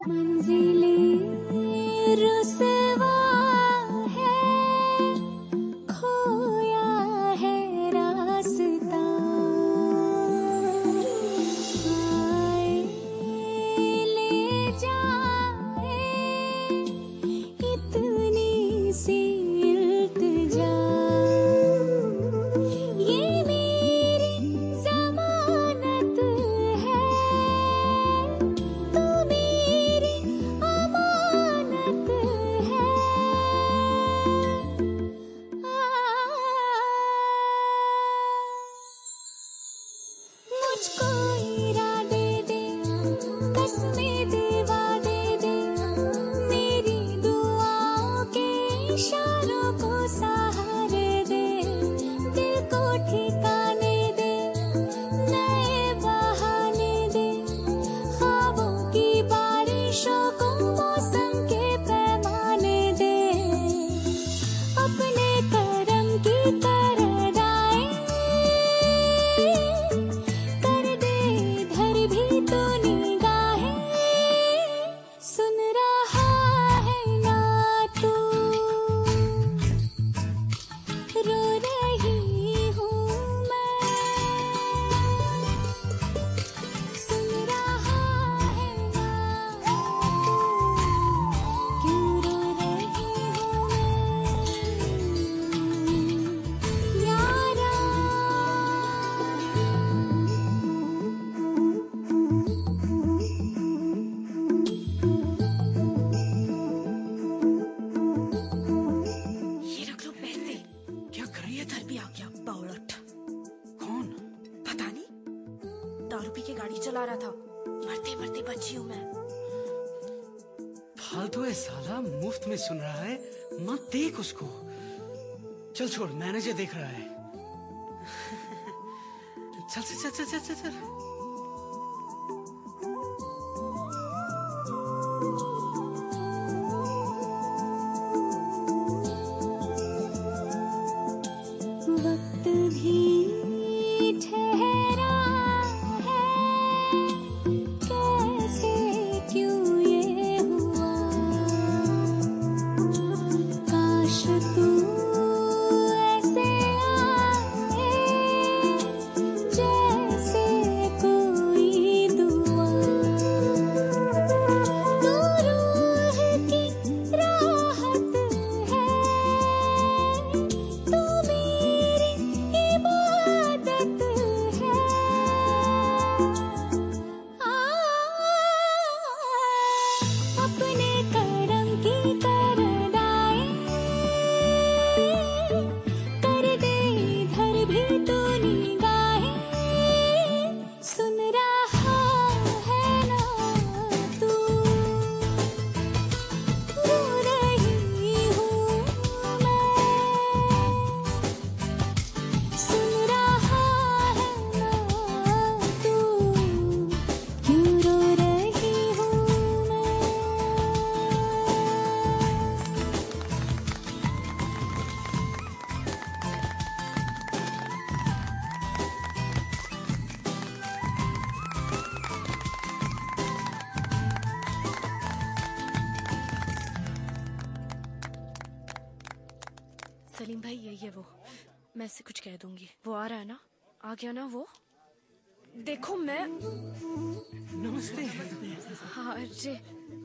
मंजिलें रुसवा है, खोया है रास्ता। आए ले जाए इतनी सी इल्तिजा, ये मेरी जमानत है, तू मेरी अमानत है। मुझको इरादे दे, कसमें दिवा दे दे, मेरी दुआओं के इशारों को सहारे दे, दिल को ठिकाने दे, नए बहाने दे, ख्वाबों की बारिशों को मौसम के पैमाने दे, अपने करम की तरदाएं कर दे इधर भी तो निगाहें। सुन रहा है ना तू, रो रही हूँ मैं। सुन रहा है ना तू, क्यों रो रही हूँ मैं यारा। ये रख लो पैसे। क्या कर रही है? इधर भी आ गया बावळट। कौन? पता नहीं, दारू पी के गाड़ी चला रहा था। मरते मरते बची हूँ मैं। फालतू है साला, मुफ्त में सुन रहा है। मत देख उसको। चल छोड़, मैनेजर देख रहा है। चल चल चल चल चल चल। वक्त भी ठहरा है, कैसे क्यों ये हुआ। काश तू ऐसे आए, जैसे कोई दुआ। तू रूह की राहत है, तू मेरी इबादत है। अपने करम की तरदाएं कर दे इधर भी तो निगाहें। सुन रहा है ना तू, रो रही हूँ मैं। सुन रहा है ना तू, क्यों रो रही हूँ मैं। सलीम भाई, यही है वो। मैं इससे कुछ कह दूंगी। वो आ रहा है ना? आ गया ना वो? देखो मैं। नमस्ते। हाँ अजय,